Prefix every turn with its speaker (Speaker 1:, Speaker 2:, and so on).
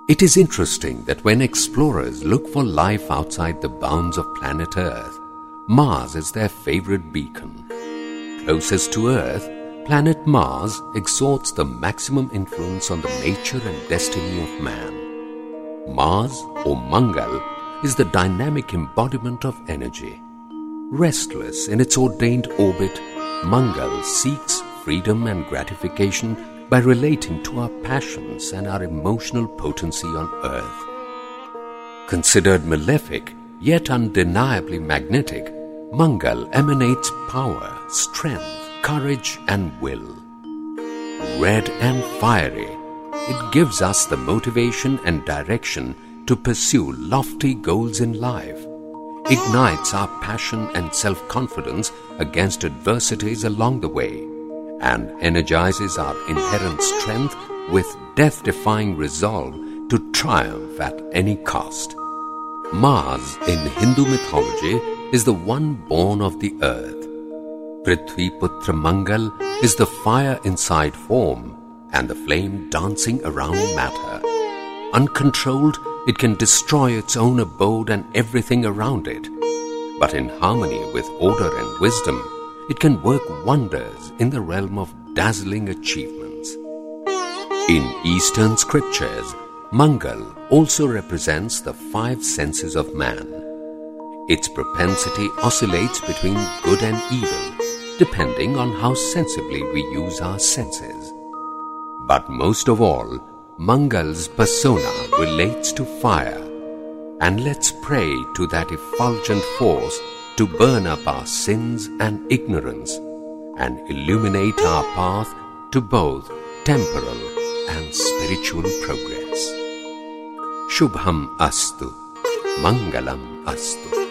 Speaker 1: It is interesting that when explorers look for life outside the bounds of planet Earth, Mars is their favorite beacon. Closest to Earth, planet Mars exerts the maximum influence on the nature and destiny of man. Mars, or Mangal, is the dynamic embodiment of energy. Restless in its ordained orbit, Mangal seeks freedom and gratification by relating to our passions and our emotional potency on Earth. Considered malefic, yet undeniably magnetic, Mangal emanates power, strength, courage and will. Red and fiery, it gives us the motivation and direction to pursue lofty goals in life, ignites our passion and self-confidence against adversities along the way, and energizes our inherent strength with death-defying resolve to triumph at any cost. Mars in Hindu mythology is the one born of the earth. Prithvi Putra Mangal is the fire inside form and the flame dancing around matter. Uncontrolled, it can destroy its own abode and everything around it. But in harmony with order and wisdom, it can work wonders in the realm of dazzling achievements. In Eastern scriptures, Mangal also represents the five senses of man. Its propensity oscillates between good and evil, depending on how sensibly we use our senses. But most of all, Mangal's persona relates to fire, and let's pray to that effulgent force to burn up our sins and ignorance and illuminate our path to both temporal and spiritual progress. Shubham Astu, Mangalam Astu.